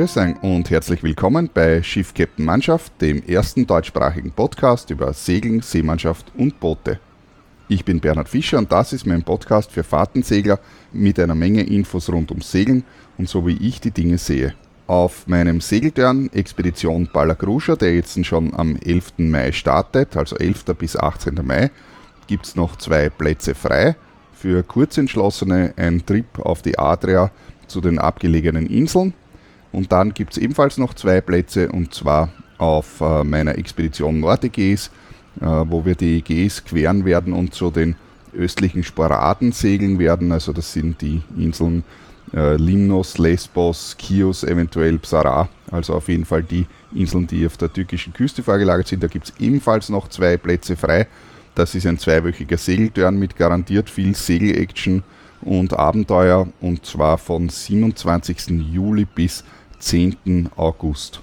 Grüß euch und herzlich willkommen bei Schiff Captain Mannschaft, dem ersten deutschsprachigen Podcast über Segeln, Seemannschaft und Boote. Ich bin Bernhard Fischer und das ist mein Podcast für Fahrtensegler mit einer Menge Infos rund ums Segeln und so wie ich die Dinge sehe. Auf meinem Segeltörn Expedition Palagruja, der jetzt schon am 11. Mai startet, also 11. bis 18. Mai, gibt es noch 2 Plätze frei. Für Kurzentschlossene ein Trip auf die Adria zu den abgelegenen Inseln. Und dann gibt es ebenfalls noch 2 Plätze, und zwar auf meiner Expedition Nordägäis, wo wir die Ägäis queren werden und zu den östlichen Sporaden segeln werden. Also das sind die Inseln Limnos, Lesbos, Chios, eventuell Psara. Also auf jeden Fall die Inseln, die auf der türkischen Küste vorgelagert sind. Da gibt es ebenfalls noch 2 Plätze frei. Das ist ein 2-wöchiger Segeltörn mit garantiert viel Segel-Action und Abenteuer, und zwar von 27. Juli bis 10. August.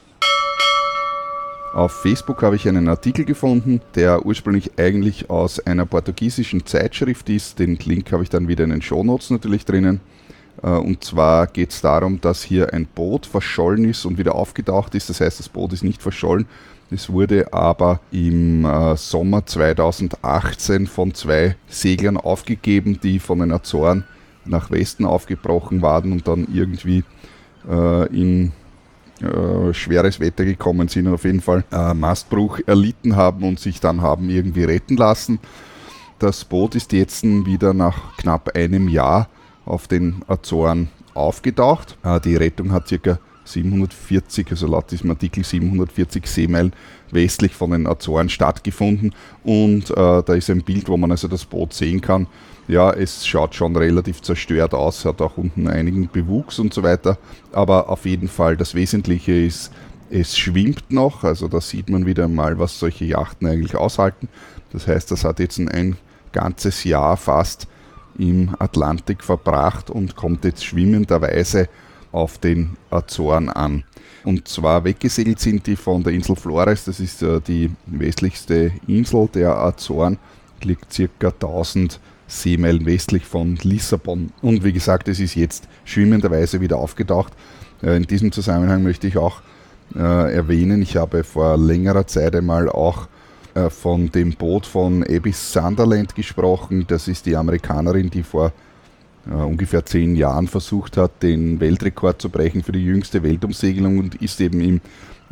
Auf Facebook habe ich einen Artikel gefunden, der ursprünglich eigentlich aus einer portugiesischen Zeitschrift ist. Den Link habe ich dann wieder in den Shownotes natürlich drinnen. Und zwar geht es darum, dass hier ein Boot verschollen ist und wieder aufgetaucht ist. Das heißt, das Boot ist nicht verschollen. Es wurde aber im Sommer 2018 von 2 Seglern aufgegeben, die von den Azoren nach Westen aufgebrochen waren und dann irgendwie in schweres Wetter gekommen sind und auf jeden Fall Mastbruch erlitten haben und sich dann haben irgendwie retten lassen. Das Boot ist jetzt wieder nach knapp einem Jahr auf den Azoren aufgetaucht. Die Rettung hat ca. 740, also laut diesem Artikel 740 Seemeilen westlich von den Azoren stattgefunden, und da ist ein Bild, wo man also das Boot sehen kann. Ja, es schaut schon relativ zerstört aus, hat auch unten einigen Bewuchs und so weiter, aber auf jeden Fall das Wesentliche ist, es schwimmt noch, also da sieht man wieder mal, was solche Yachten eigentlich aushalten. Das heißt, das hat jetzt ein ganzes Jahr fast im Atlantik verbracht und kommt jetzt schwimmenderweise auf den Azoren an. Und zwar weggesegelt sind die von der Insel Flores, das ist die westlichste Insel der Azoren, liegt ca. 1000 Seemeilen westlich von Lissabon. Und wie gesagt, es ist jetzt schwimmenderweise wieder aufgetaucht. In diesem Zusammenhang möchte ich auch erwähnen, ich habe vor längerer Zeit einmal auch von dem Boot von Abby Sunderland gesprochen. Das ist die Amerikanerin, die vor ungefähr 10 Jahren versucht hat, den Weltrekord zu brechen für die jüngste Weltumsegelung, und ist eben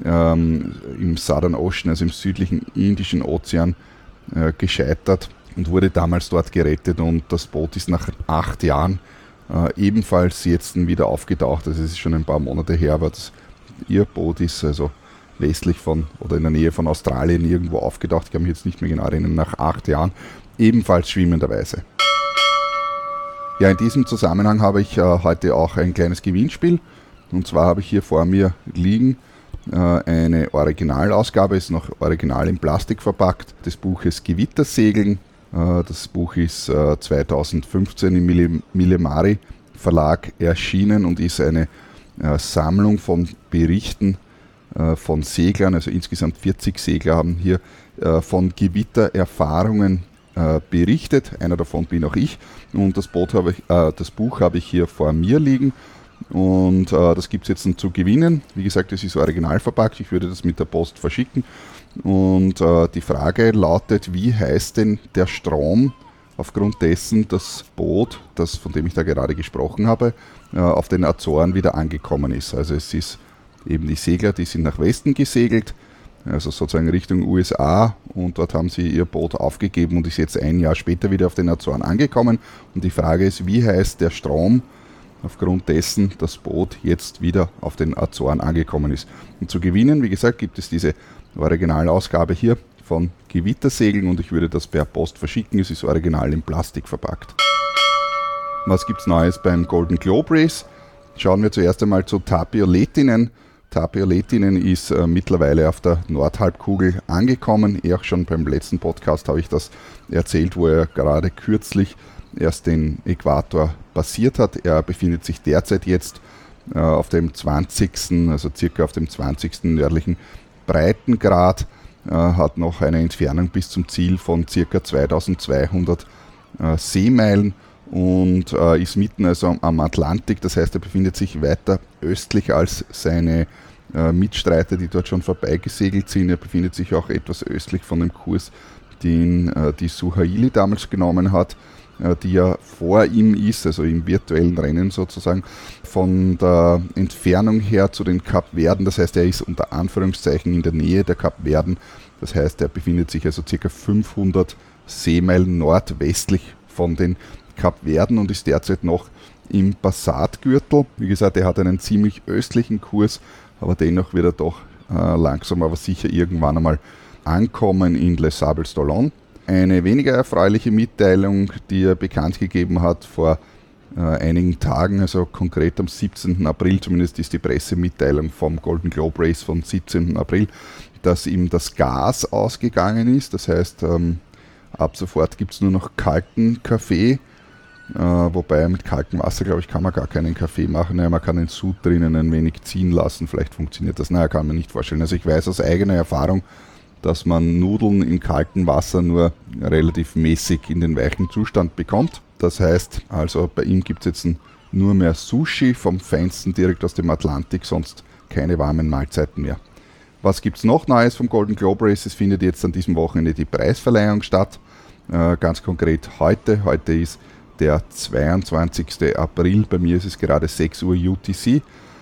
im Southern Ocean, also im südlichen Indischen Ozean, gescheitert und wurde damals dort gerettet, und das Boot ist nach 8 Jahren ebenfalls jetzt wieder aufgetaucht. Also es ist schon ein paar Monate her, aber ihr Boot ist also westlich von oder in der Nähe von Australien irgendwo aufgetaucht. Ich kann mich jetzt nicht mehr genau erinnern, nach 8 Jahren, ebenfalls schwimmenderweise. Ja, in diesem Zusammenhang habe ich heute auch ein kleines Gewinnspiel, und zwar habe ich hier vor mir liegen eine Originalausgabe, ist noch original in Plastik verpackt, des Buches Gewittersegeln. Das Buch ist 2015 im Millemari Verlag erschienen und ist eine Sammlung von Berichten von Seglern, also insgesamt 40 Segler haben hier von Gewittererfahrungen berichtet. Einer davon bin auch ich, und das Buch habe ich hier vor mir liegen, und das gibt es jetzt zu gewinnen. Wie gesagt, es ist original verpackt, ich würde das mit der Post verschicken, und die Frage lautet, wie heißt denn der Strom, aufgrund dessen das Boot, von dem ich da gerade gesprochen habe, auf den Azoren wieder angekommen ist. Also es ist eben die Segler, die sind nach Westen gesegelt, also sozusagen Richtung USA, und dort haben sie ihr Boot aufgegeben und ist jetzt ein Jahr später wieder auf den Azoren angekommen. Und die Frage ist, wie heißt der Strom, aufgrund dessen das Boot jetzt wieder auf den Azoren angekommen ist. Und zu gewinnen, wie gesagt, gibt es diese Originalausgabe hier von Gewittersegeln, und ich würde das per Post verschicken. Es ist original in Plastik verpackt. Was gibt es Neues beim Golden Globe Race? Schauen wir zuerst einmal zu Tapio Lehtinen. Tapio Lehtinen ist mittlerweile auf der Nordhalbkugel angekommen. Auch schon beim letzten Podcast habe ich das erzählt, wo er gerade kürzlich erst den Äquator passiert hat. Er befindet sich derzeit jetzt auf dem 20., also circa auf dem 20. nördlichen Breitengrad, hat noch eine Entfernung bis zum Ziel von circa 2200 Seemeilen, und ist mitten also am Atlantik. Das heißt, er befindet sich weiter östlich als seine Mitstreiter, die dort schon vorbeigesegelt sind. Er befindet sich auch etwas östlich von dem Kurs, den die Suhaili damals genommen hat, die ja vor ihm ist, also im virtuellen Rennen sozusagen, von der Entfernung her zu den Kapverden. Das heißt, er ist unter Anführungszeichen in der Nähe der Kapverden. Das heißt, er befindet sich also ca. 500 Seemeilen nordwestlich von den Kapverden und ist derzeit noch im Passatgürtel. Wie gesagt, er hat einen ziemlich östlichen Kurs, aber dennoch wird er doch langsam aber sicher irgendwann einmal ankommen in Les Sables d'Olonne. Eine weniger erfreuliche Mitteilung, die er bekannt gegeben hat vor einigen Tagen, also konkret am 17. April, zumindest ist die Pressemitteilung vom Golden Globe Race vom 17. April, dass ihm das Gas ausgegangen ist. Das heißt, ab sofort gibt es nur noch kalten Kaffee. Wobei mit kaltem Wasser, glaube ich, kann man gar keinen Kaffee machen. Ja, man kann den Sud drinnen ein wenig ziehen lassen, vielleicht funktioniert das. Naja, kann man nicht vorstellen. Also ich weiß aus eigener Erfahrung, dass man Nudeln in kaltem Wasser nur relativ mäßig in den weichen Zustand bekommt. Das heißt, also bei ihm gibt es jetzt nur mehr Sushi vom Feinsten direkt aus dem Atlantik, sonst keine warmen Mahlzeiten mehr. Was gibt es noch Neues vom Golden Globe Race? Es findet jetzt an diesem Wochenende die Preisverleihung statt. Ganz konkret heute. Heute ist der 22. April, bei mir ist es gerade 6 Uhr UTC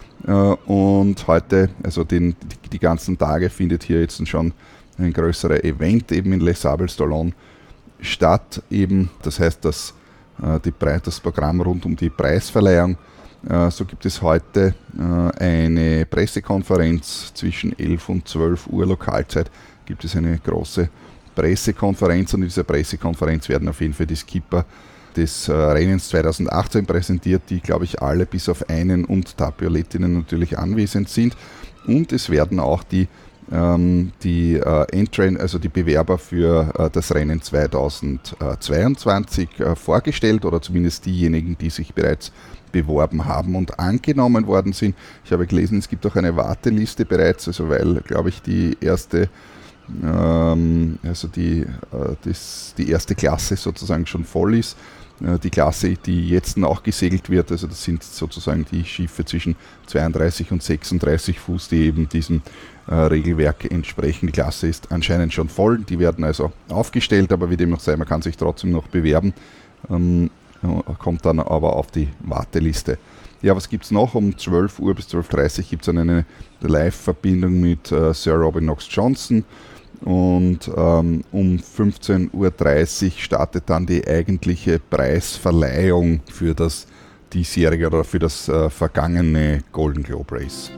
und heute, also die ganzen Tage findet hier jetzt schon ein größerer Event eben in Les Sables d'Olonne statt eben, das heißt, dass das Programm rund um die Preisverleihung, so gibt es heute eine Pressekonferenz zwischen 11 und 12 Uhr Lokalzeit, gibt es eine große Pressekonferenz und in dieser Pressekonferenz werden auf jeden Fall die Skipper des Rennens 2018 präsentiert, die, glaube ich, alle bis auf einen und Tapiolettinnen natürlich anwesend sind. Und es werden auch die also die Bewerber für das Rennen 2022 vorgestellt oder zumindest diejenigen, die sich bereits beworben haben und angenommen worden sind. Ich habe gelesen, es gibt auch eine Warteliste bereits, also weil, glaube ich, die erste die erste Klasse sozusagen schon voll ist. Die Klasse, die jetzt auch gesegelt wird, also das sind sozusagen die Schiffe zwischen 32 und 36 Fuß, die eben diesem Regelwerk entsprechen. Die Klasse ist anscheinend schon voll, die werden also aufgestellt, aber wie dem auch sei, man kann sich trotzdem noch bewerben, kommt dann aber auf die Warteliste. Ja, was gibt es noch? Um 12 Uhr bis 12.30 Uhr gibt es eine Live-Verbindung mit Sir Robin Knox-Johnson. Und um 15.30 Uhr startet dann die eigentliche Preisverleihung für das diesjährige oder für das vergangene Golden Globe Race.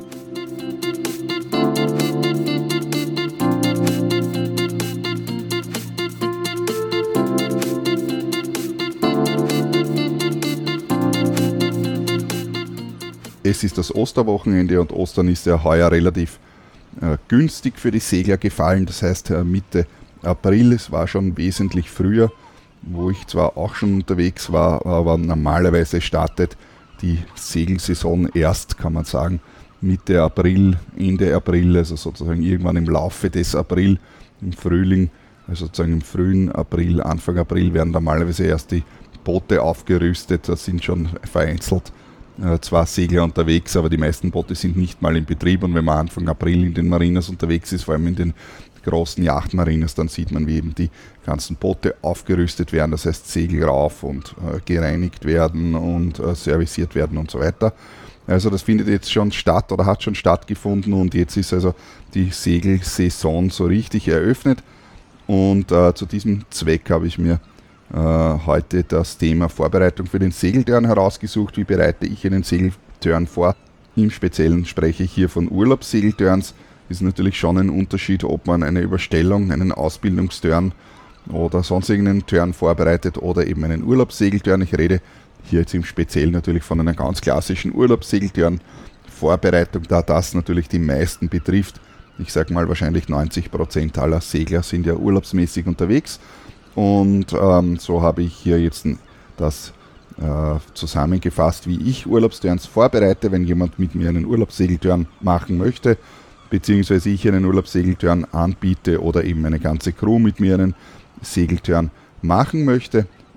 Es ist das Osterwochenende und Ostern ist ja heuer relativ günstig für die Segler gefallen, das heißt Mitte April, es war schon wesentlich früher, wo ich zwar auch schon unterwegs war, aber normalerweise startet die Segelsaison erst, kann man sagen, Mitte April, Ende April, also sozusagen irgendwann im Laufe des April, im Frühling, also sozusagen im frühen April, Anfang April werden normalerweise erst die Boote aufgerüstet, da sind schon vereinzelt zwar Segler unterwegs, aber die meisten Boote sind nicht mal in Betrieb und wenn man Anfang April in den Marinas unterwegs ist, vor allem in den großen Yachtmarinas, dann sieht man, wie eben die ganzen Boote aufgerüstet werden, das heißt Segel rauf und gereinigt werden und serviciert werden und so weiter. Also das findet jetzt schon statt oder hat schon stattgefunden und jetzt ist also die Segelsaison so richtig eröffnet und zu diesem Zweck habe ich mir heute das Thema Vorbereitung für den Segeltörn herausgesucht. Wie bereite ich einen Segeltörn vor? Im Speziellen spreche ich hier von Urlaubssegeltörns. Ist natürlich schon ein Unterschied, ob man eine Überstellung, einen Ausbildungstörn oder sonst irgendeinen Turn vorbereitet oder eben einen Urlaubssegeltörn. Ich rede hier jetzt im Speziellen natürlich von einer ganz klassischen Urlaubssegeltörn Vorbereitung, da das natürlich die meisten betrifft. Ich sage mal, wahrscheinlich 90% aller Segler sind ja urlaubsmäßig unterwegs. Und so habe ich hier jetzt das zusammengefasst, wie ich Urlaubsturns vorbereite, wenn jemand mit mir einen Urlaubssegelturn machen möchte, beziehungsweise ich einen Urlaubssegelturn anbiete oder eben eine ganze Crew mit mir einen Segelturn machen möchte.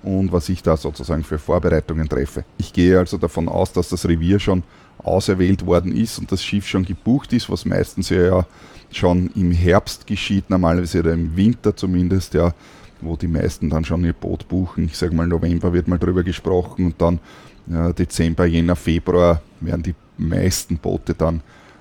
und was ich da sozusagen für Vorbereitungen treffe. Ich gehe also davon aus, dass das Revier schon auserwählt worden ist und das Schiff schon gebucht ist, was meistens ja schon im Herbst geschieht, normalerweise oder im Winter zumindest, ja, wo die meisten dann schon ihr Boot buchen. Ich sage mal, November wird mal drüber gesprochen und dann Dezember, Jänner, Februar werden die meisten Boote dann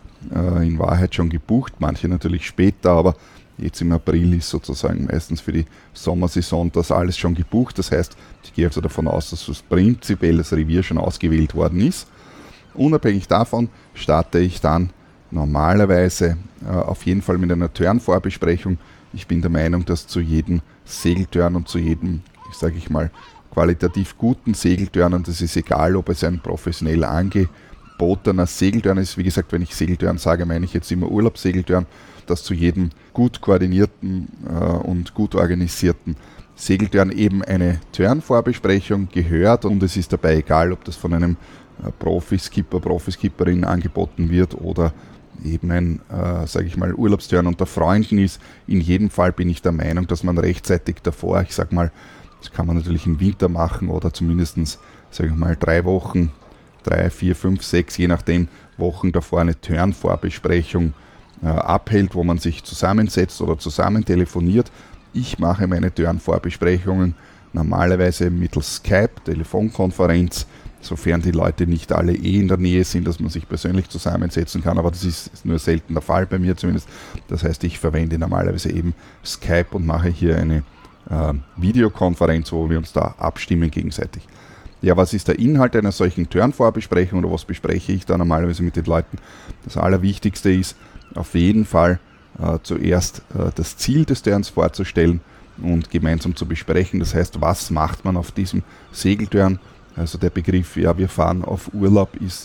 in Wahrheit schon gebucht, manche natürlich später, aber jetzt im April ist sozusagen meistens für die Sommersaison das alles schon gebucht. Das heißt, ich gehe also davon aus, dass das prinzipiell das Revier schon ausgewählt worden ist. Unabhängig davon starte ich dann normalerweise auf jeden Fall mit einer Turnvorbesprechung. Ich bin der Meinung, dass zu jedem Segeltörn und zu jedem, sage ich mal, qualitativ guten Segeltörn, und das ist egal, ob es ein professionell angebotener Segeltörn ist, wie gesagt, wenn ich Segeltörn sage, meine ich jetzt immer Urlaubssegeltörn, dass zu jedem gut koordinierten und gut organisierten Segeltörn eben eine Turnvorbesprechung gehört, und es ist dabei egal, ob das von einem Profiskipper, Profiskipperin angeboten wird oder eben ein, sage ich mal, Urlaubstörn unter Freunden ist. In jedem Fall bin ich der Meinung, dass man rechtzeitig davor, ich sage mal, das kann man natürlich im Winter machen oder zumindest, sage ich mal, 3 Wochen, 3, 4, 5, 6, je nachdem, Wochen davor eine Turnvorbesprechung abhält, wo man sich zusammensetzt oder zusammen telefoniert. Ich mache meine Turnvorbesprechungen normalerweise mittels Skype, Telefonkonferenz, sofern die Leute nicht alle in der Nähe sind, dass man sich persönlich zusammensetzen kann, aber das ist nur selten der Fall bei mir zumindest. Das heißt, ich verwende normalerweise eben Skype und mache hier eine Videokonferenz, wo wir uns da abstimmen gegenseitig. Ja, was ist der Inhalt einer solchen Turnvorbesprechung oder was bespreche ich da normalerweise mit den Leuten? Das Allerwichtigste ist auf jeden Fall zuerst das Ziel des Turns vorzustellen und gemeinsam zu besprechen. Das heißt, was macht man auf diesem Segelturn? Also der Begriff, ja, wir fahren auf Urlaub, ist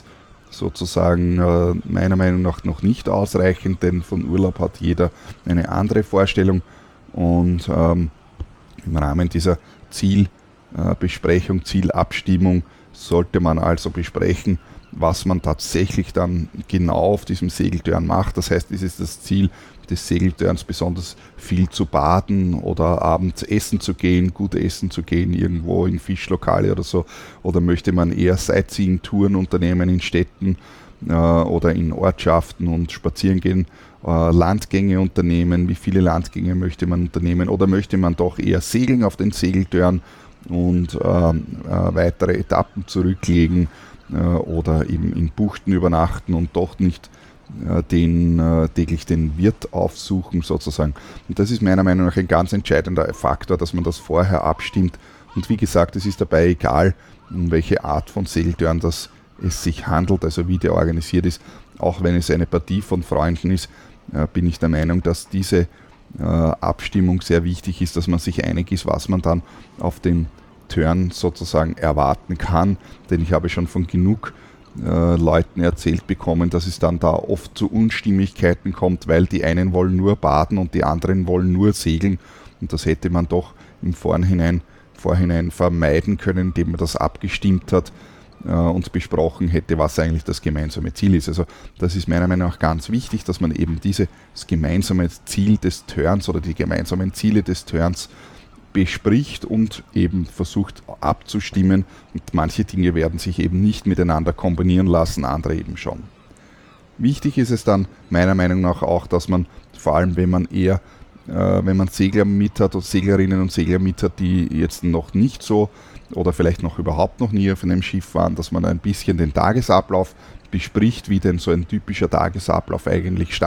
sozusagen meiner Meinung nach noch nicht ausreichend, denn von Urlaub hat jeder eine andere Vorstellung, und im Rahmen dieser Zielbesprechung, Zielabstimmung sollte man also besprechen, was man tatsächlich dann genau auf diesem Segeltörn macht. Das heißt, ist es das Ziel des Segeltörns, besonders viel zu baden oder abends essen zu gehen, gut essen zu gehen, irgendwo in Fischlokale oder so, oder möchte man eher Sightseeing-Touren unternehmen in Städten oder in Ortschaften und spazieren gehen, Landgänge unternehmen, wie viele Landgänge möchte man unternehmen, oder möchte man doch eher segeln auf den Segeltörn und weitere Etappen zurücklegen oder eben in Buchten übernachten und doch nicht täglich den Wirt aufsuchen sozusagen. Und das ist meiner Meinung nach ein ganz entscheidender Faktor, dass man das vorher abstimmt. Und wie gesagt, es ist dabei egal, um welche Art von Segeltörn es sich handelt, also wie der organisiert ist. Auch wenn es eine Partie von Freunden ist, bin ich der Meinung, dass diese Abstimmung sehr wichtig ist, dass man sich einig ist, was man dann auf den Turn sozusagen erwarten kann. Denn ich habe schon von genug Leuten erzählt bekommen, dass es dann da oft zu Unstimmigkeiten kommt, weil die einen wollen nur baden und die anderen wollen nur segeln. Und das hätte man doch im Vorhinein vermeiden können, indem man das abgestimmt hat und besprochen hätte, was eigentlich das gemeinsame Ziel ist. Also das ist meiner Meinung nach ganz wichtig, dass man eben dieses gemeinsame Ziel des Turns oder die gemeinsamen Ziele des Turns bespricht und eben versucht abzustimmen. Und manche Dinge werden sich eben nicht miteinander kombinieren lassen, andere eben schon. Wichtig ist es dann meiner Meinung nach auch, dass man vor allem, wenn man Segler mit hat oder Seglerinnen und Segler mit hat, die jetzt noch nicht so oder vielleicht noch überhaupt noch nie auf einem Schiff waren, dass man ein bisschen den Tagesablauf bespricht, wie denn so ein typischer Tagesablauf eigentlich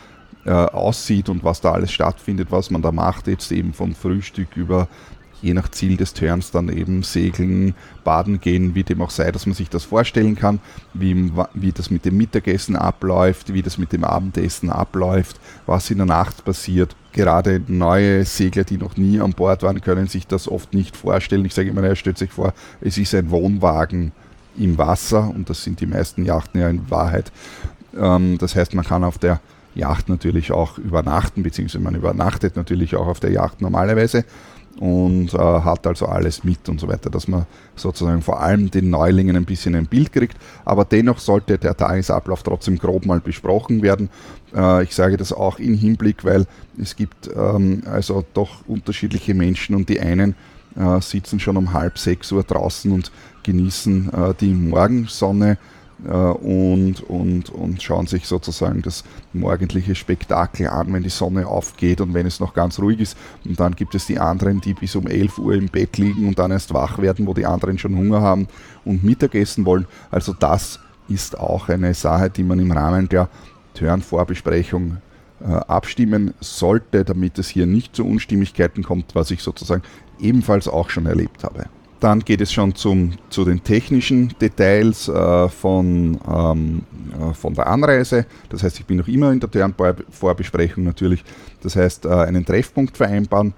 aussieht und was da alles stattfindet, was man da macht, jetzt eben von Frühstück über, je nach Ziel des Turns, dann eben segeln, baden gehen, wie dem auch sei, dass man sich das vorstellen kann, wie das mit dem Mittagessen abläuft, wie das mit dem Abendessen abläuft, was in der Nacht passiert. Gerade neue Segler, die noch nie an Bord waren, können sich das oft nicht vorstellen. Ich sage immer, stellt sich vor, es ist ein Wohnwagen im Wasser, und das sind die meisten Yachten ja in Wahrheit. Das heißt, man kann auf der Yacht natürlich auch übernachten, beziehungsweise man übernachtet natürlich auch auf der Yacht normalerweise und hat also alles mit und so weiter, dass man sozusagen vor allem den Neulingen ein bisschen ein Bild kriegt, aber dennoch sollte der Tagesablauf trotzdem grob mal besprochen werden. Ich sage das auch im Hinblick, weil es gibt also doch unterschiedliche Menschen, und die einen sitzen schon um 5, 6 Uhr draußen und genießen die Morgensonne und schauen sich sozusagen das morgendliche Spektakel an, wenn die Sonne aufgeht und wenn es noch ganz ruhig ist. Und dann gibt es die anderen, die bis um 11 Uhr im Bett liegen und dann erst wach werden, wo die anderen schon Hunger haben und Mittagessen wollen. Also das ist auch eine Sache, die man im Rahmen der Turn-Vorbesprechung abstimmen sollte, damit es hier nicht zu Unstimmigkeiten kommt, was ich sozusagen ebenfalls auch schon erlebt habe. Dann geht es schon zu den technischen Details von der Anreise. Das heißt, ich bin noch immer in der Turn-Vorbesprechung natürlich. Das heißt, einen Treffpunkt vereinbaren,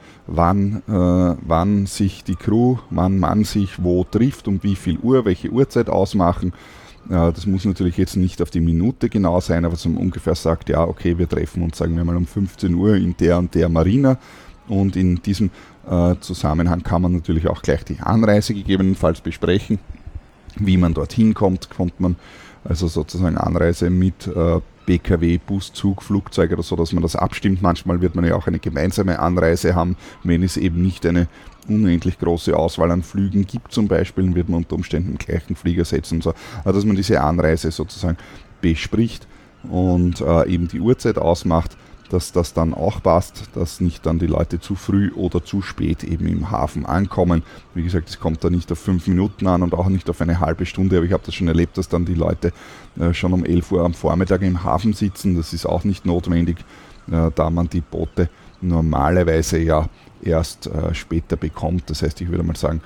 wann sich die Crew, wann man sich wo trifft, um wie viel Uhr, welche Uhrzeit ausmachen. Das muss natürlich jetzt nicht auf die Minute genau sein, aber dass man ungefähr sagt, ja, okay, wir treffen uns, sagen wir mal, um 15 Uhr in der und der Marina. Und in diesem Zusammenhang kann man natürlich auch gleich die Anreise gegebenenfalls besprechen. Wie man dorthin kommt man also sozusagen Anreise mit PKW, Bus, Zug, Flugzeug oder so, dass man das abstimmt. Manchmal wird man ja auch eine gemeinsame Anreise haben, wenn es eben nicht eine unendlich große Auswahl an Flügen gibt zum Beispiel, dann wird man unter Umständen im gleichen Flieger setzen und so, also dass man diese Anreise sozusagen bespricht und eben die Uhrzeit ausmacht, dass das dann auch passt, dass nicht dann die Leute zu früh oder zu spät eben im Hafen ankommen. Wie gesagt, es kommt da nicht auf 5 Minuten an und auch nicht auf eine halbe Stunde, aber ich habe das schon erlebt, dass dann die Leute schon um 11 Uhr am Vormittag im Hafen sitzen. Das ist auch nicht notwendig, da man die Boote normalerweise ja erst später bekommt. Das heißt, ich würde mal sagen,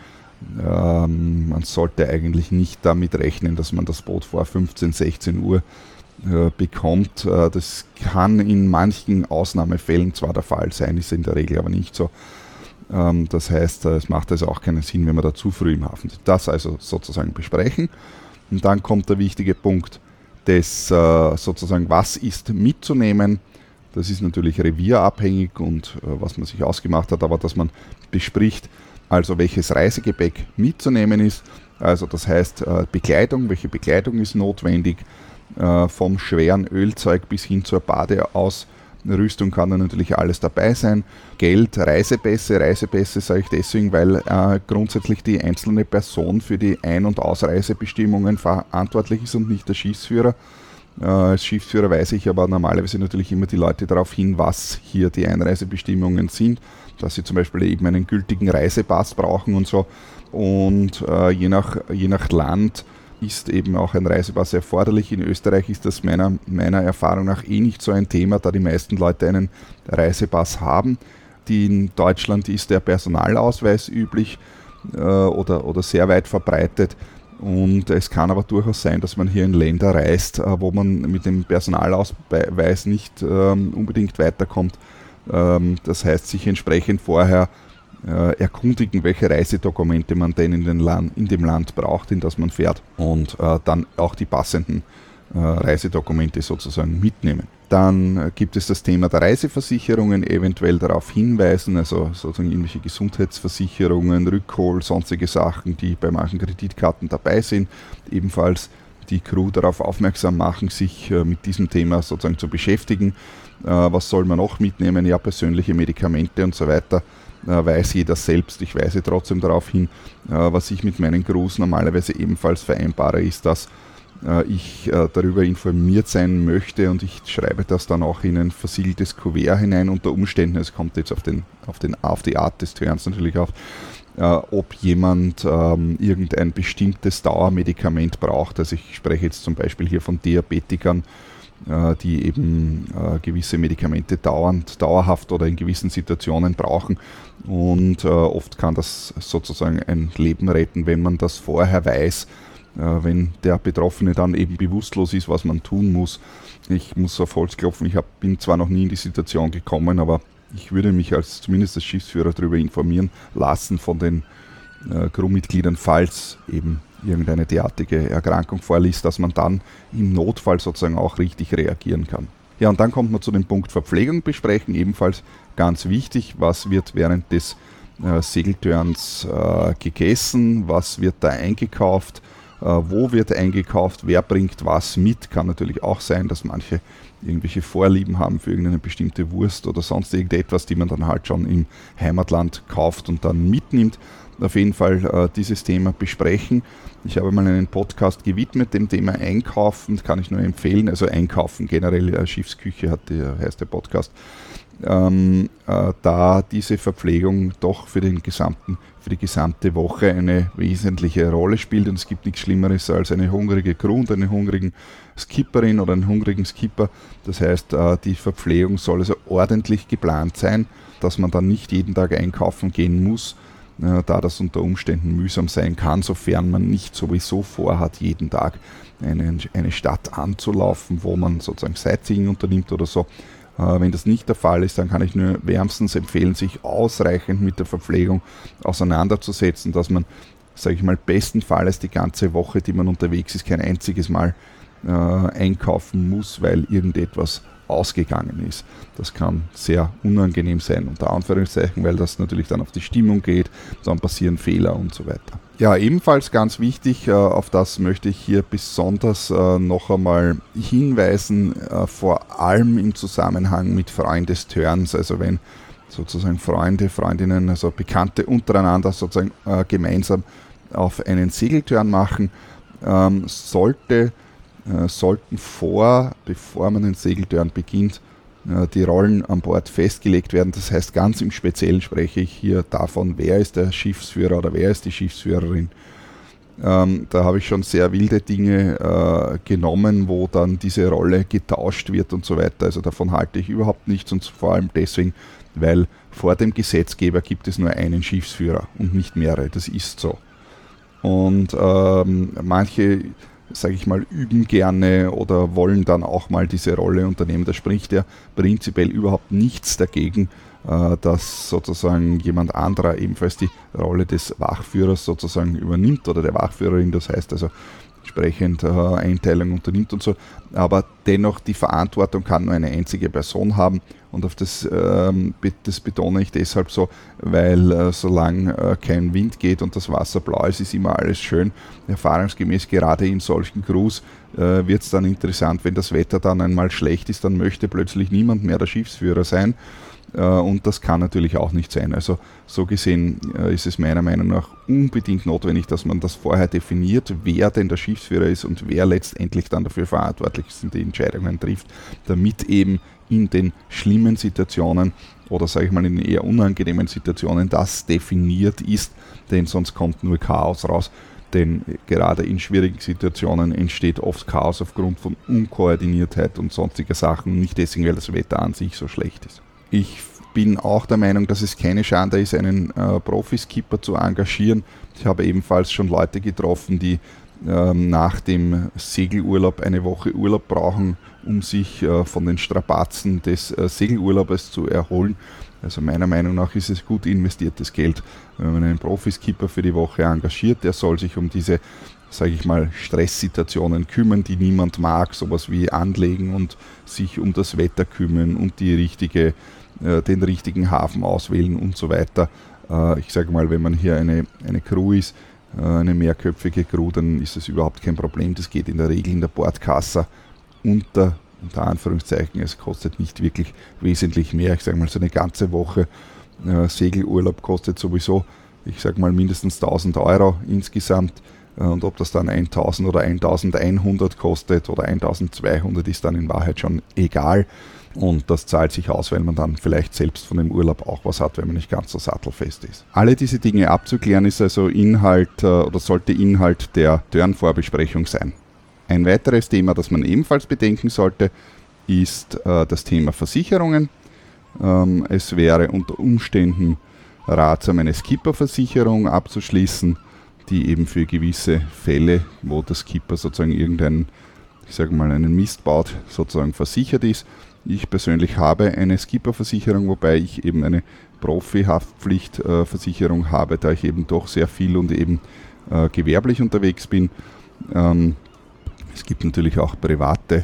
man sollte eigentlich nicht damit rechnen, dass man das Boot vor 15, 16 Uhr bekommt. Das kann in manchen Ausnahmefällen zwar der Fall sein, ist in der Regel aber nicht so. Das heißt, es macht also auch keinen Sinn, wenn man da zu früh im Hafen ist. Das also sozusagen besprechen. Und dann kommt der wichtige Punkt des sozusagen, was ist mitzunehmen. Das ist natürlich revierabhängig und was man sich ausgemacht hat, aber dass man bespricht, also welches Reisegepäck mitzunehmen ist. Also das heißt Bekleidung, welche Bekleidung ist notwendig. Vom schweren Ölzeug bis hin zur Badeausrüstung kann da natürlich alles dabei sein. Geld, Reisepässe sage ich deswegen, weil grundsätzlich die einzelne Person für die Ein- und Ausreisebestimmungen verantwortlich ist und nicht der Schiffsführer. Als Schiffsführer weise ich aber normalerweise natürlich immer die Leute darauf hin, was hier die Einreisebestimmungen sind, dass sie zum Beispiel eben einen gültigen Reisepass brauchen und so. Und je nach Land ist eben auch ein Reisepass erforderlich. In Österreich ist das meiner Erfahrung nach nicht so ein Thema, da die meisten Leute einen Reisepass haben. In Deutschland ist der Personalausweis üblich oder sehr weit verbreitet. Und es kann aber durchaus sein, dass man hier in Länder reist, wo man mit dem Personalausweis nicht unbedingt weiterkommt. Das heißt, sich entsprechend vorher erkundigen, welche Reisedokumente man denn in dem Land braucht, in das man fährt, und dann auch die passenden Reisedokumente sozusagen mitnehmen. Dann gibt es das Thema der Reiseversicherungen, eventuell darauf hinweisen, also sozusagen irgendwelche Gesundheitsversicherungen, Rückhol, sonstige Sachen, die bei manchen Kreditkarten dabei sind. Ebenfalls die Crew darauf aufmerksam machen, sich mit diesem Thema sozusagen zu beschäftigen. Was soll man noch mitnehmen? Ja, persönliche Medikamente und so weiter. Weiß jeder selbst. Ich weise trotzdem darauf hin, was ich mit meinen Crews normalerweise ebenfalls vereinbare, ist, dass ich darüber informiert sein möchte, und ich schreibe das dann auch in ein versiegeltes Kuvert hinein unter Umständen. Es kommt jetzt auf die Art des Turns natürlich auf, ob jemand irgendein bestimmtes Dauermedikament braucht. Also ich spreche jetzt zum Beispiel hier von Diabetikern, die eben gewisse Medikamente dauerhaft oder in gewissen Situationen brauchen, und oft kann das sozusagen ein Leben retten, wenn man das vorher weiß, wenn der Betroffene dann eben bewusstlos ist, was man tun muss. Ich muss auf Holz klopfen, ich bin zwar noch nie in die Situation gekommen, aber ich würde mich zumindest als Schiffsführer darüber informieren lassen von den Crewmitgliedern, falls eben irgendeine derartige Erkrankung vorliegt, dass man dann im Notfall sozusagen auch richtig reagieren kann. Ja, und dann kommt man zu dem Punkt Verpflegung besprechen, ebenfalls ganz wichtig. Was wird während des Segelturns gegessen, was wird da eingekauft, wo wird eingekauft, wer bringt was mit. Kann natürlich auch sein, dass manche irgendwelche Vorlieben haben für irgendeine bestimmte Wurst oder sonst irgendetwas, die man dann halt schon im Heimatland kauft und dann mitnimmt. Auf jeden Fall dieses Thema besprechen. Ich habe mal einen Podcast gewidmet dem Thema Einkaufen, kann ich nur empfehlen. Also Einkaufen generell, Schiffsküche heißt der Podcast. Da diese Verpflegung doch für die gesamte Woche eine wesentliche Rolle spielt. Und es gibt nichts Schlimmeres als eine hungrige Crew und eine hungrigen Skipperin oder einen hungrigen Skipper. Das heißt, die Verpflegung soll also ordentlich geplant sein, dass man dann nicht jeden Tag einkaufen gehen muss, da das unter Umständen mühsam sein kann, sofern man nicht sowieso vorhat, jeden Tag eine Stadt anzulaufen, wo man sozusagen Sightseeing unternimmt oder so. Wenn das nicht der Fall ist, dann kann ich nur wärmstens empfehlen, sich ausreichend mit der Verpflegung auseinanderzusetzen, dass man, sage ich mal, bestenfalls die ganze Woche, die man unterwegs ist, kein einziges Mal einkaufen muss, weil irgendetwas ausgegangen ist. Das kann sehr unangenehm sein, unter Anführungszeichen, weil das natürlich dann auf die Stimmung geht, dann passieren Fehler und so weiter. Ja, ebenfalls ganz wichtig, auf das möchte ich hier besonders noch einmal hinweisen, vor allem im Zusammenhang mit Freundesturns, also wenn sozusagen Freunde, Freundinnen, also Bekannte untereinander sozusagen gemeinsam auf einen Segelturn machen, sollten bevor man den Segelturn beginnt, die Rollen an Bord festgelegt werden. Das heißt, ganz im Speziellen spreche ich hier davon, wer ist der Schiffsführer oder wer ist die Schiffsführerin. Da habe ich schon sehr wilde Dinge genommen, wo dann diese Rolle getauscht wird und so weiter. Also davon halte ich überhaupt nichts und vor allem deswegen, weil vor dem Gesetzgeber gibt es nur einen Schiffsführer und nicht mehrere. Das ist so. Und manche, sage ich mal, üben gerne oder wollen dann auch mal diese Rolle unternehmen. Da spricht ja prinzipiell überhaupt nichts dagegen, dass sozusagen jemand anderer ebenfalls die Rolle des Wachführers sozusagen übernimmt oder der Wachführerin, das heißt also entsprechend Einteilung unternimmt und so, aber dennoch die Verantwortung kann nur eine einzige Person haben und auf das betone ich deshalb so, weil solange kein Wind geht und das Wasser blau ist immer alles schön. Erfahrungsgemäß gerade in solchen Crews wird es dann interessant, wenn das Wetter dann einmal schlecht ist, dann möchte plötzlich niemand mehr der Schiffsführer sein. Und das kann natürlich auch nicht sein. Also so gesehen ist es meiner Meinung nach unbedingt notwendig, dass man das vorher definiert, wer denn der Schiffsführer ist und wer letztendlich dann dafür verantwortlich ist und die Entscheidungen trifft, damit eben in den schlimmen Situationen oder sage ich mal in den eher unangenehmen Situationen das definiert ist, denn sonst kommt nur Chaos raus. Denn gerade in schwierigen Situationen entsteht oft Chaos aufgrund von Unkoordiniertheit und sonstiger Sachen, nicht deswegen, weil das Wetter an sich so schlecht ist. Ich bin auch der Meinung, dass es keine Schande ist, einen Profiskipper zu engagieren. Ich habe ebenfalls schon Leute getroffen, die nach dem Segelurlaub eine Woche Urlaub brauchen, um sich von den Strapazen des Segelurlaubes zu erholen. Also meiner Meinung nach ist es gut investiertes Geld, wenn man einen Profiskipper für die Woche engagiert. Der soll sich um diese, sage ich mal, Stresssituationen kümmern, die niemand mag, sowas wie anlegen und sich um das Wetter kümmern und den richtigen Hafen auswählen und so weiter. Ich sage mal, wenn man hier eine Crew ist, eine mehrköpfige Crew, dann ist das überhaupt kein Problem. Das geht in der Regel in der Bordkasse unter Anführungszeichen. Es kostet nicht wirklich wesentlich mehr. Ich sage mal, so eine ganze Woche Segelurlaub kostet sowieso, ich sage mal, mindestens 1.000 Euro insgesamt. Und ob das dann 1.000 oder 1.100 kostet oder 1.200 ist dann in Wahrheit schon egal. Und das zahlt sich aus, weil man dann vielleicht selbst von dem Urlaub auch was hat, wenn man nicht ganz so sattelfest ist. Alle diese Dinge abzuklären ist also Inhalt oder sollte Inhalt der Turnvorbesprechung sein. Ein weiteres Thema, das man ebenfalls bedenken sollte, ist das Thema Versicherungen. Es wäre unter Umständen ratsam, eine Skipperversicherung abzuschließen, die eben für gewisse Fälle, wo der Skipper sozusagen einen Mist baut, sozusagen versichert ist. Ich persönlich habe eine Skipperversicherung, wobei ich eben eine Profi-Haftpflichtversicherung habe, da ich eben doch sehr viel und eben gewerblich unterwegs bin. Es gibt natürlich auch private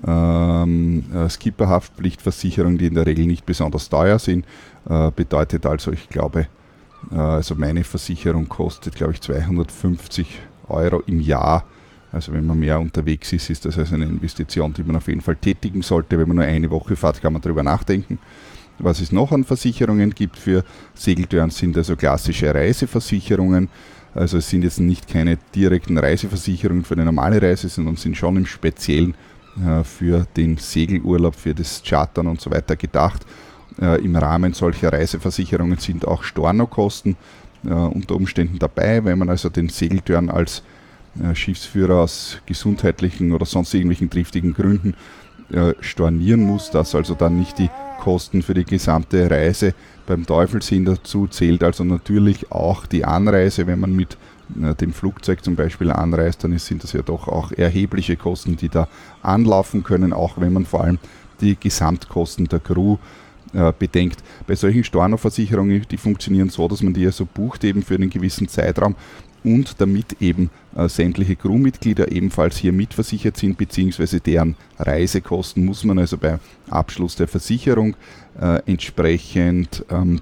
Skipper-Haftpflichtversicherungen, die in der Regel nicht besonders teuer sind. Bedeutet also, ich glaube, also meine Versicherung kostet, glaube ich, 250 Euro im Jahr. Also wenn man mehr unterwegs ist, ist das also eine Investition, die man auf jeden Fall tätigen sollte. Wenn man nur eine Woche fährt, kann man darüber nachdenken. Was es noch an Versicherungen gibt für Segeltörn, sind also klassische Reiseversicherungen. Also es sind jetzt nicht keine direkten Reiseversicherungen für eine normale Reise, sondern sind schon im Speziellen für den Segelurlaub, für das Chartern und so weiter gedacht. Im Rahmen solcher Reiseversicherungen sind auch Stornokosten unter Umständen dabei, wenn man also den Segeltörn als Schiffsführer aus gesundheitlichen oder sonst irgendwelchen triftigen Gründen stornieren muss, dass also dann nicht die Kosten für die gesamte Reise beim Teufel sind. Dazu zählt also natürlich auch die Anreise. Wenn man mit dem Flugzeug zum Beispiel anreist, dann sind das ja doch auch erhebliche Kosten, die da anlaufen können, auch wenn man vor allem die Gesamtkosten der Crew bedenkt. Bei solchen Stornoversicherungen, die funktionieren so, dass man die also bucht eben für einen gewissen Zeitraum und damit eben sämtliche Crewmitglieder ebenfalls hier mitversichert sind, beziehungsweise deren Reisekosten muss man also bei Abschluss der Versicherung entsprechend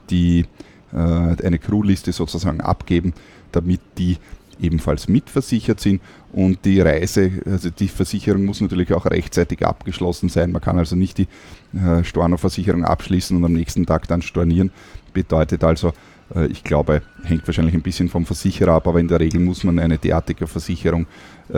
eine Crewliste sozusagen abgeben, damit die ebenfalls mitversichert sind und die Versicherung muss natürlich auch rechtzeitig abgeschlossen sein. Man kann also nicht die Stornoversicherung abschließen und am nächsten Tag dann stornieren. Bedeutet also, ich glaube, hängt wahrscheinlich ein bisschen vom Versicherer ab, aber in der Regel muss man eine derartige Versicherung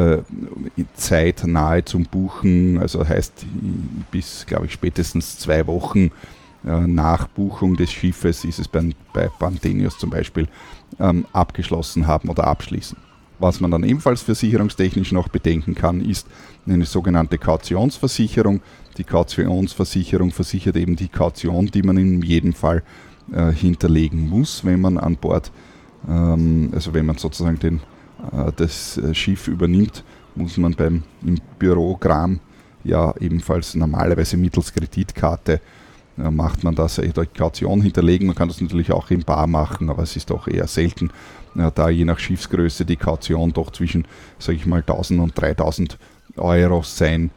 zeitnahe zum Buchen, also heißt bis, glaube ich, spätestens 2 Wochen nach Buchung des Schiffes ist es bei Panthenius zum Beispiel abgeschlossen haben oder abschließen. Was man dann ebenfalls versicherungstechnisch noch bedenken kann, ist eine sogenannte Kautionsversicherung. Die Kautionsversicherung versichert eben die Kaution, die man in jedem Fall hinterlegen muss, wenn man an Bord, also wenn man sozusagen das Schiff übernimmt, muss man im Bürogramm ja ebenfalls normalerweise mittels Kreditkarte macht man das, die Kaution hinterlegen. Man kann das natürlich auch im Bar machen, aber es ist doch eher selten, da je nach Schiffsgröße die Kaution doch zwischen, sage ich mal, 1.000 und 3.000 Euro sind.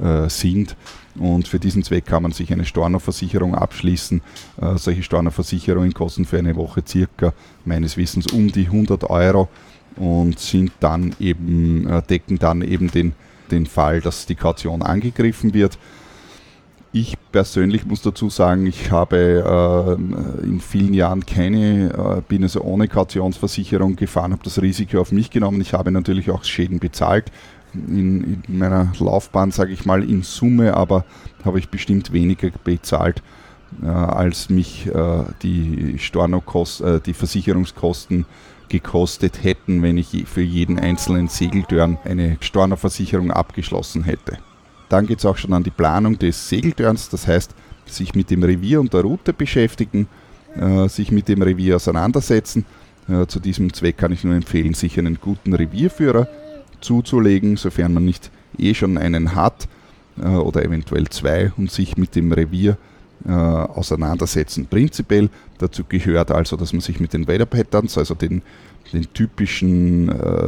Und für diesen Zweck kann man sich eine Stornoversicherung abschließen. Solche Stornoversicherungen kosten für eine Woche circa meines Wissens um die 100 Euro und sind dann eben, decken dann eben den Fall, dass die Kaution angegriffen wird. Ich persönlich muss dazu sagen, ich habe in vielen Jahren bin also ohne Kautionsversicherung gefahren, habe das Risiko auf mich genommen. Ich habe natürlich auch Schäden bezahlt. In meiner Laufbahn, sage ich mal, in Summe, aber habe ich bestimmt weniger bezahlt, als mich die Versicherungskosten gekostet hätten, wenn ich für jeden einzelnen Segeltörn eine Stornoversicherung abgeschlossen hätte. Dann geht es auch schon an die Planung des Segeltörns, das heißt, sich mit dem Revier und der Route beschäftigen, sich mit dem Revier auseinandersetzen. Zu diesem Zweck kann ich nur empfehlen, sich einen guten Revierführer zuzulegen, sofern man nicht schon einen hat oder eventuell 2 und sich mit dem Revier auseinandersetzen. Prinzipiell dazu gehört also, dass man sich mit den Weather Patterns, also den typischen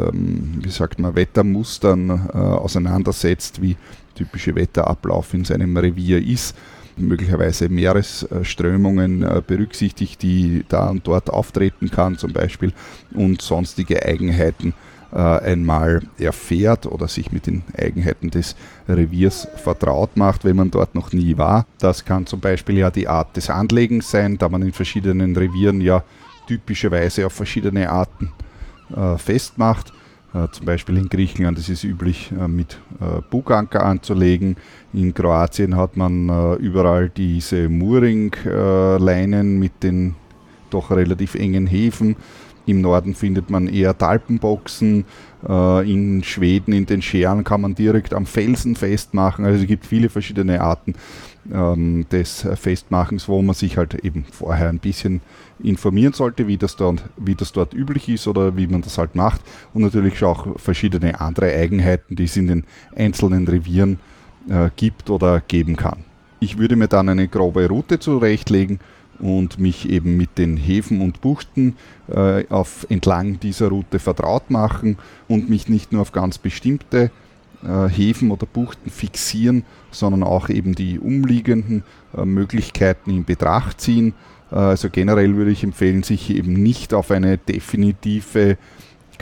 Wettermustern auseinandersetzt, wie typische Wetterablauf in seinem Revier ist, möglicherweise Meeresströmungen berücksichtigt, die da und dort auftreten kann zum Beispiel und sonstige Eigenheiten einmal erfährt oder sich mit den Eigenheiten des Reviers vertraut macht, wenn man dort noch nie war. Das kann zum Beispiel ja die Art des Anlegens sein, da man in verschiedenen Revieren ja typischerweise auf verschiedene Arten festmacht. Zum Beispiel in Griechenland ist es üblich, mit Buganker anzulegen. In Kroatien hat man überall diese Mooring-Leinen mit den doch relativ engen Häfen. Im Norden findet man eher Talpenboxen. In Schweden, in den Schären kann man direkt am Felsen festmachen. Also es gibt viele verschiedene Arten des Festmachens, wo man sich halt eben vorher ein bisschen informieren sollte, wie das dort üblich ist oder wie man das halt macht. Und natürlich auch verschiedene andere Eigenheiten, die es in den einzelnen Revieren gibt oder geben kann. Ich würde mir dann eine grobe Route zurechtlegen und mich eben mit den Häfen und Buchten entlang dieser Route vertraut machen und mich nicht nur auf ganz bestimmte Häfen oder Buchten fixieren, sondern auch eben die umliegenden Möglichkeiten in Betracht ziehen. Also generell würde ich empfehlen, sich eben nicht auf eine definitive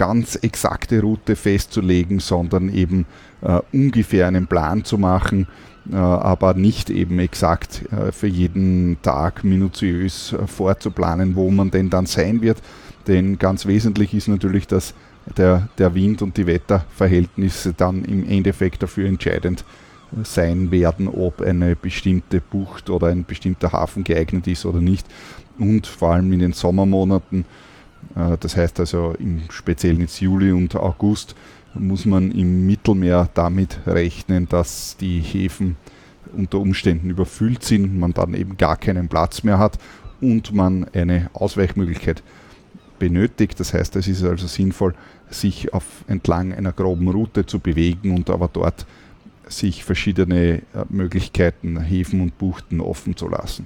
ganz exakte Route festzulegen, sondern eben ungefähr einen Plan zu machen, aber nicht eben exakt für jeden Tag minutiös vorzuplanen, wo man denn dann sein wird. Denn ganz wesentlich ist natürlich, dass der Wind und die Wetterverhältnisse dann im Endeffekt dafür entscheidend sein werden, ob eine bestimmte Bucht oder ein bestimmter Hafen geeignet ist oder nicht. Und vor allem in den Sommermonaten, das heißt also im Speziellen jetzt Juli und August, muss man im Mittelmeer damit rechnen, dass die Häfen unter Umständen überfüllt sind, man dann eben gar keinen Platz mehr hat und man eine Ausweichmöglichkeit benötigt. Das heißt, es ist also sinnvoll, sich entlang einer groben Route zu bewegen und aber dort sich verschiedene Möglichkeiten, Häfen und Buchten offen zu lassen.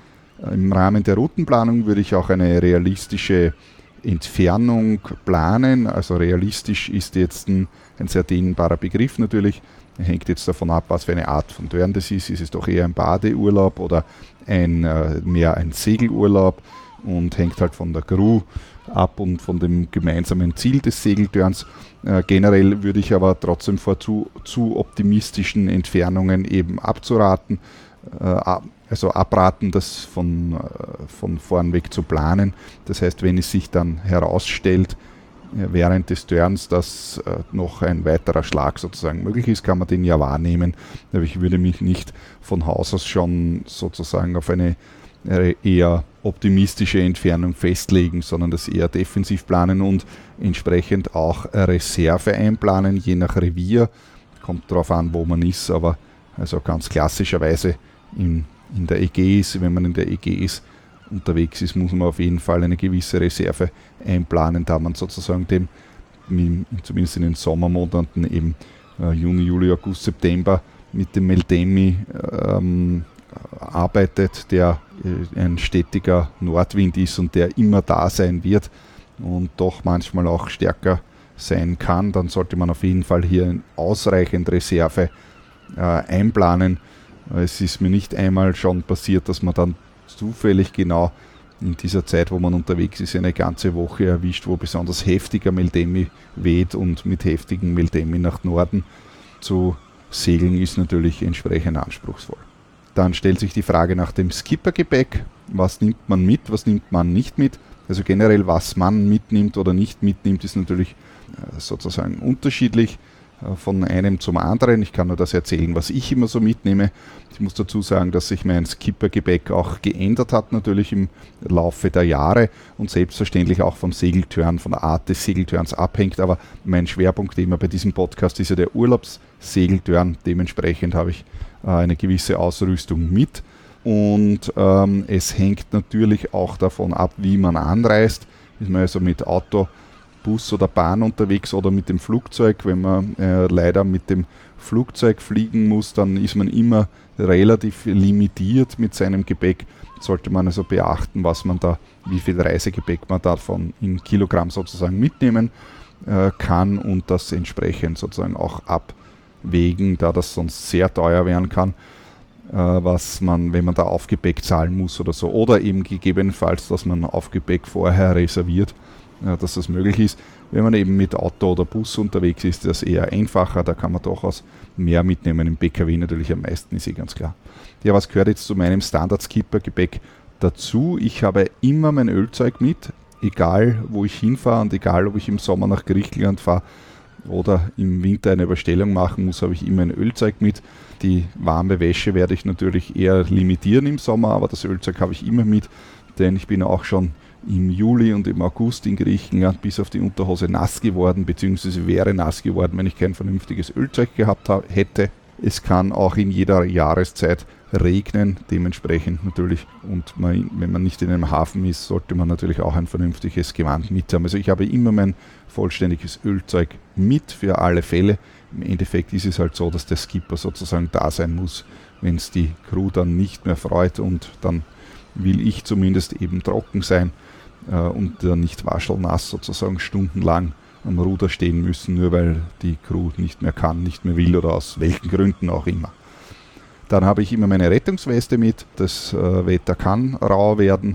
Im Rahmen der Routenplanung würde ich auch eine realistische Entfernung planen. Also realistisch ist jetzt ein sehr dehnbarer Begriff natürlich. Hängt jetzt davon ab, was für eine Art von Turn das ist. Ist es doch eher ein Badeurlaub oder mehr ein Segelurlaub und hängt halt von der Crew ab und von dem gemeinsamen Ziel des Segelturns. Generell würde ich aber trotzdem vor zu optimistischen Entfernungen eben abzuraten, also abraten, das von vorn weg zu planen. Das heißt, wenn es sich dann herausstellt, während des Turns, dass noch ein weiterer Schlag sozusagen möglich ist, kann man den ja wahrnehmen. Aber ich würde mich nicht von Haus aus schon sozusagen auf eine eher optimistische Entfernung festlegen, sondern das eher defensiv planen und entsprechend auch Reserve einplanen, je nach Revier. Kommt darauf an, wo man ist, aber also ganz klassischerweise in der Ägäis, wenn man in der Ägäis unterwegs ist, muss man auf jeden Fall eine gewisse Reserve einplanen, da man sozusagen zumindest in den Sommermonaten eben Juni, Juli, August, September mit dem Meltemi arbeitet, der ein stetiger Nordwind ist und der immer da sein wird und doch manchmal auch stärker sein kann. Dann sollte man auf jeden Fall hier ausreichend Reserve einplanen. Es ist mir nicht einmal schon passiert, dass man dann zufällig genau in dieser Zeit, wo man unterwegs ist, eine ganze Woche erwischt, wo besonders heftiger Meltemi weht, und mit heftigen Meltemi nach Norden zu segeln ist natürlich entsprechend anspruchsvoll. Dann stellt sich die Frage nach dem Skippergepäck. Was nimmt man mit, was nimmt man nicht mit? Also generell, was man mitnimmt oder nicht mitnimmt, ist natürlich sozusagen unterschiedlich von einem zum anderen. Ich kann nur das erzählen, was ich immer so mitnehme. Ich muss dazu sagen, dass sich mein Skippergepäck auch geändert hat, natürlich im Laufe der Jahre und selbstverständlich auch vom Segeltörn, von der Art des Segeltörns abhängt. Aber mein Schwerpunkt immer bei diesem Podcast ist ja der Urlaubssegeltörn. Dementsprechend habe ich eine gewisse Ausrüstung mit. Und es hängt natürlich auch davon ab, wie man anreist. Ist man also mit Auto, Bus oder Bahn unterwegs oder mit dem Flugzeug. Wenn man leider mit dem Flugzeug fliegen muss, dann ist man immer relativ limitiert mit seinem Gepäck. Sollte man also beachten, wie viel Reisegepäck man davon in Kilogramm sozusagen mitnehmen kann und das entsprechend sozusagen auch abwägen, da das sonst sehr teuer werden kann, wenn man da Aufgepäck zahlen muss oder so. Oder eben gegebenenfalls, dass man Aufgepäck vorher reserviert, dass das möglich ist. Wenn man eben mit Auto oder Bus unterwegs ist, ist das eher einfacher, da kann man durchaus mehr mitnehmen. Im PKW natürlich am meisten, ist ganz klar. Ja, was gehört jetzt zu meinem Standard-Skipper-Gepäck dazu? Ich habe immer mein Ölzeug mit, egal wo ich hinfahre und egal ob ich im Sommer nach Griechenland fahre oder im Winter eine Überstellung machen muss, habe ich immer ein Ölzeug mit. Die warme Wäsche werde ich natürlich eher limitieren im Sommer, aber das Ölzeug habe ich immer mit, denn ich bin auch schon im Juli und im August in Griechenland bis auf die Unterhose nass geworden, beziehungsweise wäre nass geworden, wenn ich kein vernünftiges Ölzeug gehabt hätte. Es kann auch in jeder Jahreszeit regnen, dementsprechend natürlich, und wenn man nicht in einem Hafen ist, sollte man natürlich auch ein vernünftiges Gewand mit haben. Also ich habe immer mein vollständiges Ölzeug mit für alle Fälle. Im Endeffekt ist es halt so, dass der Skipper sozusagen da sein muss, wenn es die Crew dann nicht mehr freut, und dann will ich zumindest eben trocken sein und nicht waschelnass sozusagen stundenlang am Ruder stehen müssen, nur weil die Crew nicht mehr kann, nicht mehr will oder aus welchen Gründen auch immer. Dann habe ich immer meine Rettungsweste mit. Das Wetter kann rau werden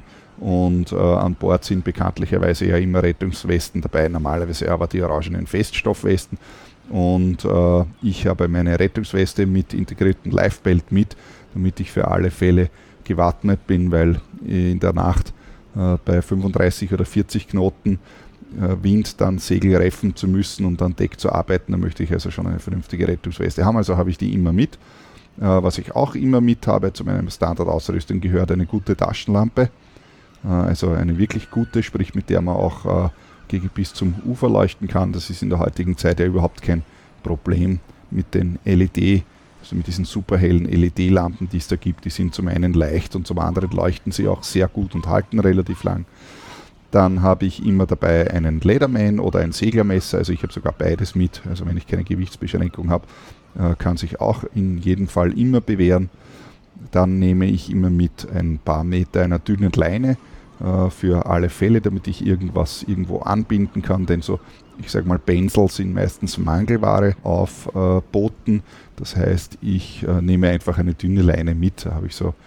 Und an Bord sind bekanntlicherweise ja immer Rettungswesten dabei, normalerweise aber die orangenen Feststoffwesten. Und ich habe meine Rettungsweste mit integriertem Lifebelt mit, damit ich für alle Fälle gewappnet bin, weil in der Nacht bei 35 oder 40 Knoten Wind dann Segel reffen zu müssen und an Deck zu arbeiten, da möchte ich also schon eine vernünftige Rettungsweste haben, also habe ich die immer mit. Was ich auch immer mit habe, zu meiner Standardausrüstung gehört eine gute Taschenlampe, also eine wirklich gute, sprich mit der man auch bis zum Ufer leuchten kann. Das ist in der heutigen Zeit ja überhaupt kein Problem mit den LED, also mit diesen superhellen LED-Lampen, die es da gibt. Die sind zum einen leicht und zum anderen leuchten sie auch sehr gut und halten relativ lang. Dann habe ich immer dabei einen Leatherman oder ein Seglermesser, also ich habe sogar beides mit. Also wenn ich keine Gewichtsbeschränkung habe, kann sich auch in jedem Fall immer bewähren. Dann nehme ich immer mit ein paar Meter einer dünnen Leine für alle Fälle, damit ich irgendwas irgendwo anbinden kann, denn so, ich sage mal, Bensel sind meistens Mangelware auf Booten. Das heißt, ich nehme einfach eine dünne Leine mit, da habe ich so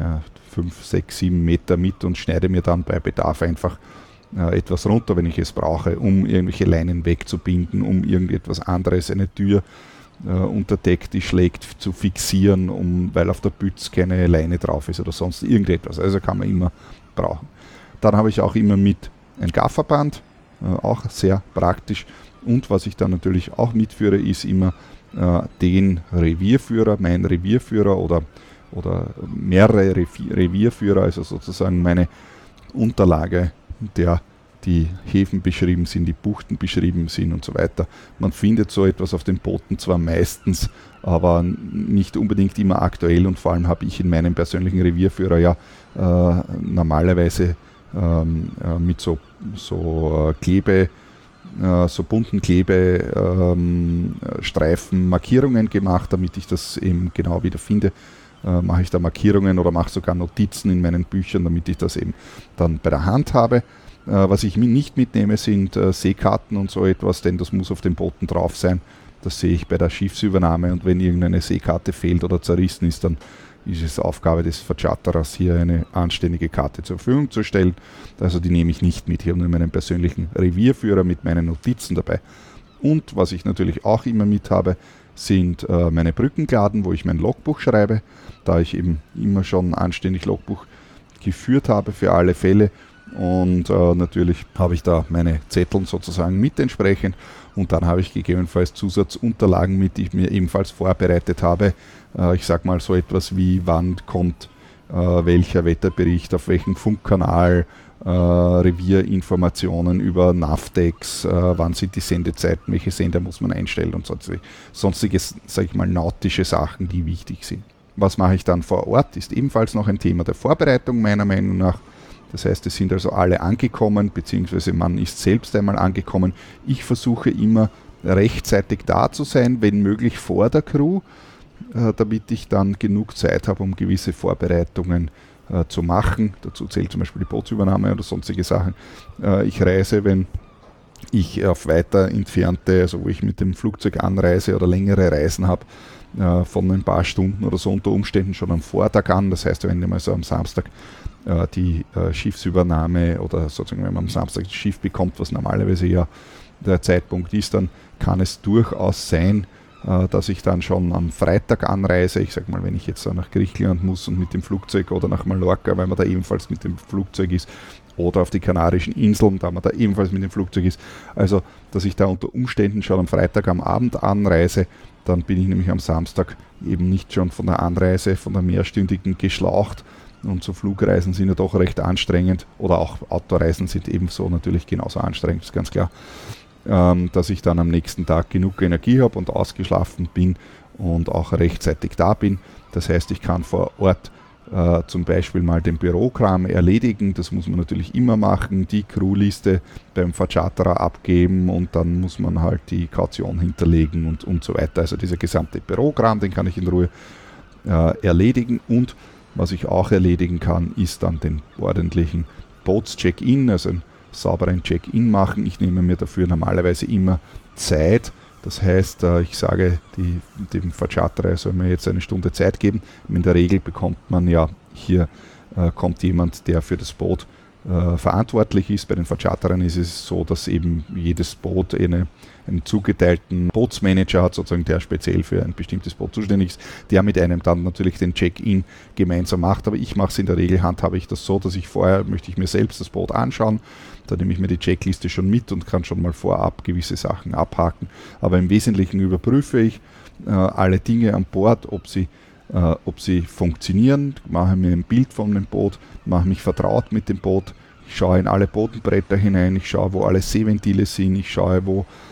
5, 6, 7 Meter mit und schneide mir dann bei Bedarf einfach etwas runter, wenn ich es brauche, um irgendwelche Leinen wegzubinden, um irgendetwas anderes, eine Tür unter Deck, die schlägt, zu fixieren, weil auf der Büchse keine Leine drauf ist oder sonst irgendetwas. Also kann man immer brauchen. Dann habe ich auch immer mit ein Gafferband, auch sehr praktisch. Und was ich dann natürlich auch mitführe, ist immer den Revierführer, mein Revierführer oder mehrere Revierführer, also sozusagen meine Unterlage, in der die Häfen beschrieben sind, die Buchten beschrieben sind und so weiter. Man findet so etwas auf den Booten zwar meistens, aber nicht unbedingt immer aktuell, und vor allem habe ich in meinem persönlichen Revierführer ja normalerweise mit so Klebe, so bunten Klebestreifen Markierungen gemacht, damit ich das eben genau wieder finde. Mache ich da Markierungen oder mache sogar Notizen in meinen Büchern, damit ich das eben dann bei der Hand habe. Was ich nicht mitnehme, sind Seekarten und so etwas, denn das muss auf den Booten drauf sein. Das sehe ich bei der Schiffsübernahme, und wenn irgendeine Seekarte fehlt oder zerrissen ist, dann ist es Aufgabe des Verchatterers, hier eine anständige Karte zur Verfügung zu stellen. Also die nehme ich nicht mit. Ich habe nur meinen persönlichen Revierführer mit meinen Notizen dabei. Und was ich natürlich auch immer mit habe, sind meine Brückenkladen, wo ich mein Logbuch schreibe, da ich eben immer schon anständig Logbuch geführt habe für alle Fälle. Und natürlich habe ich da meine Zettel sozusagen mit entsprechend, und dann habe ich gegebenenfalls Zusatzunterlagen mit, die ich mir ebenfalls vorbereitet habe. Ich sage mal so etwas wie, wann kommt welcher Wetterbericht, auf welchem Funkkanal, Revierinformationen über Navtex, wann sind die Sendezeiten, welche Sender muss man einstellen und sonstige, sage ich mal, nautische Sachen, die wichtig sind. Was mache ich dann vor Ort, ist ebenfalls noch ein Thema der Vorbereitung meiner Meinung nach. Das heißt, es sind also alle angekommen, beziehungsweise man ist selbst einmal angekommen. Ich versuche immer rechtzeitig da zu sein, wenn möglich vor der Crew, damit ich dann genug Zeit habe, um gewisse Vorbereitungen zu machen. Dazu zählt zum Beispiel die Bootsübernahme oder sonstige Sachen. Ich reise, wenn ich auf weiter entfernte, also wo ich mit dem Flugzeug anreise oder längere Reisen habe, von ein paar Stunden oder so unter Umständen schon am Vortag an. Das heißt, wenn man so am Samstag die Schiffsübernahme oder sozusagen, wenn man am Samstag das Schiff bekommt, was normalerweise ja der Zeitpunkt ist, dann kann es durchaus sein, dass ich dann schon am Freitag anreise. Ich sage mal, wenn ich jetzt nach Griechenland muss und mit dem Flugzeug, oder nach Mallorca, weil man da ebenfalls mit dem Flugzeug ist, oder auf die Kanarischen Inseln, da man da ebenfalls mit dem Flugzeug ist. Also, dass ich da unter Umständen schon am Freitag am Abend anreise, dann bin ich nämlich am Samstag eben nicht schon von der Anreise, von der mehrstündigen geschlaucht. Und so Flugreisen sind ja doch recht anstrengend, oder auch Autoreisen sind ebenso natürlich genauso anstrengend, ist ganz klar, dass ich dann am nächsten Tag genug Energie habe und ausgeschlafen bin und auch rechtzeitig da bin. Das heißt, ich kann vor Ort zum Beispiel mal den Bürokram erledigen, das muss man natürlich immer machen, die Crewliste beim Verchatterer abgeben, und dann muss man halt die Kaution hinterlegen und so weiter. Also dieser gesamte Bürokram, den kann ich in Ruhe erledigen, und was ich auch erledigen kann, ist dann den ordentlichen Bootscheck-in, also einen sauberen Check-in machen. Ich nehme mir dafür normalerweise immer Zeit. Das heißt, ich sage dem Verchatterer, er soll mir jetzt eine Stunde Zeit geben. In der Regel bekommt man ja, hier kommt jemand, der für das Boot verantwortlich ist. Bei den Vercharterern ist es so, dass eben jedes Boot einen zugeteilten Bootsmanager hat, sozusagen, der speziell für ein bestimmtes Boot zuständig ist, der mit einem dann natürlich den Check-in gemeinsam macht. Aber ich mache es in der Regel, handhabe ich das so, dass ich vorher möchte ich mir selbst das Boot anschauen, da nehme ich mir die Checkliste schon mit und kann schon mal vorab gewisse Sachen abhaken. Aber im Wesentlichen überprüfe ich alle Dinge an Bord, ob sie funktionieren, mache mir ein Bild von dem Boot, mache mich vertraut mit dem Boot, ich schaue in alle Bodenbretter hinein, ich schaue, wo alle Seeventile sind, ich schaue,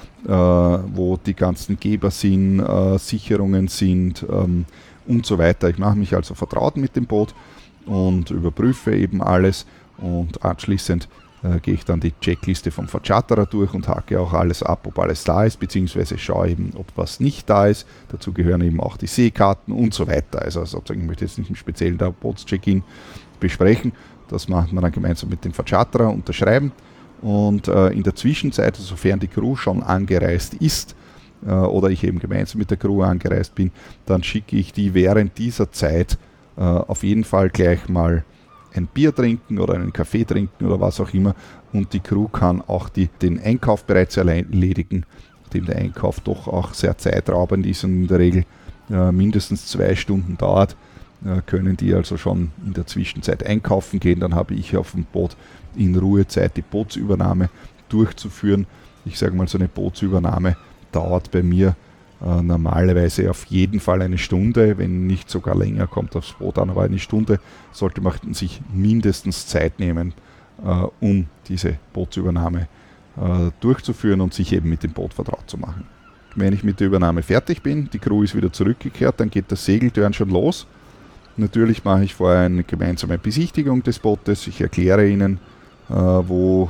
wo die ganzen Geber sind, Sicherungen sind und so weiter. Ich mache mich also vertraut mit dem Boot und überprüfe eben alles und anschließend gehe ich dann die Checkliste vom Vercharterer durch und hake auch alles ab, ob alles da ist, beziehungsweise schaue eben, ob was nicht da ist. Dazu gehören eben auch die Seekarten und so weiter. Also sozusagen, ich möchte jetzt nicht im Speziellen da Bootscheck-in besprechen. Das macht man dann gemeinsam mit dem Vercharterer, unterschreiben. Und in der Zwischenzeit, sofern die Crew schon angereist ist oder ich eben gemeinsam mit der Crew angereist bin, dann schicke ich die während dieser Zeit auf jeden Fall gleich mal ein Bier trinken oder einen Kaffee trinken oder was auch immer, und die Crew kann auch den Einkauf bereits erledigen, nachdem der Einkauf doch auch sehr zeitraubend ist und in der Regel mindestens 2 Stunden dauert, können die also schon in der Zwischenzeit einkaufen gehen. Dann habe ich auf dem Boot in Ruhe Zeit, die Bootsübernahme durchzuführen. Ich sage mal, so eine Bootsübernahme dauert bei mir normalerweise auf jeden Fall eine Stunde, wenn nicht sogar länger, kommt aufs Boot an, aber eine Stunde sollte man sich mindestens Zeit nehmen, um diese Bootsübernahme durchzuführen und sich eben mit dem Boot vertraut zu machen. Wenn ich mit der Übernahme fertig bin, die Crew ist wieder zurückgekehrt, dann geht das Segeltörn schon los. Natürlich mache ich vorher eine gemeinsame Besichtigung des Bootes, ich erkläre ihnen, wo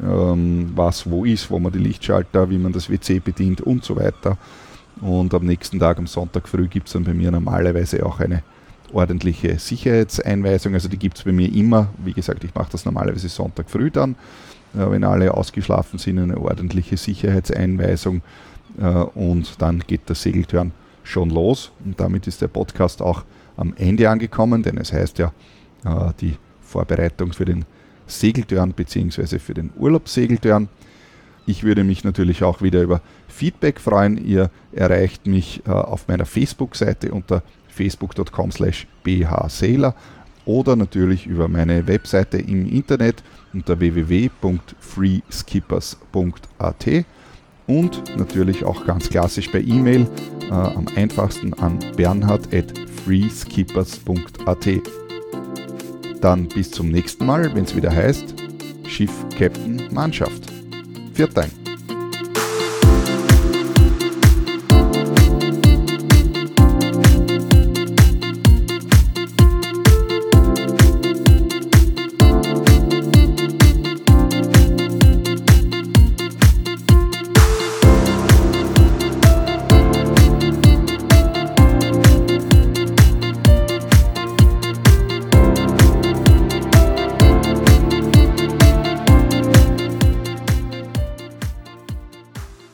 ist, wo man die Lichtschalter, wie man das WC bedient und so weiter. Und am nächsten Tag, am Sonntag früh, gibt es dann bei mir normalerweise auch eine ordentliche Sicherheitseinweisung. Also die gibt es bei mir immer. Wie gesagt, ich mache das normalerweise Sonntag früh dann, wenn alle ausgeschlafen sind, eine ordentliche Sicherheitseinweisung. Und dann geht das Segeltörn schon los. Und damit ist der Podcast auch am Ende angekommen, denn es heißt ja, die Vorbereitung für den Segeltörn bzw. für den Urlaubssegeltörn. Ich würde mich natürlich auch wieder über Feedback freuen. Ihr erreicht mich auf meiner Facebook-Seite unter facebook.com/bhsailor oder natürlich über meine Webseite im Internet unter www.freeskippers.at und natürlich auch ganz klassisch per E-Mail am einfachsten an bernhard@freeskippers.at. Dann bis zum nächsten Mal, wenn es wieder heißt Schiff, Captain, Mannschaft. Vielen Dank.